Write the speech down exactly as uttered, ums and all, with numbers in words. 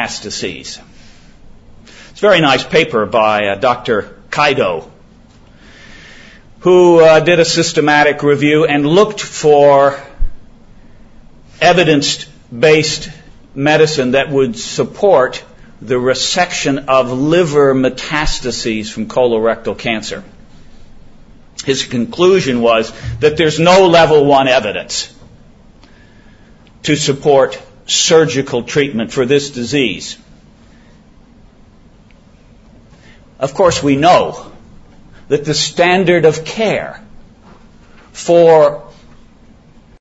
metastases. It's a very nice paper by uh, Doctor Kaido, who uh, did a systematic review and looked for evidence-based medicine that would support the resection of liver metastases from colorectal cancer. His conclusion was that there's no level one evidence to support surgical treatment for this disease. Of course, we know that the standard of care for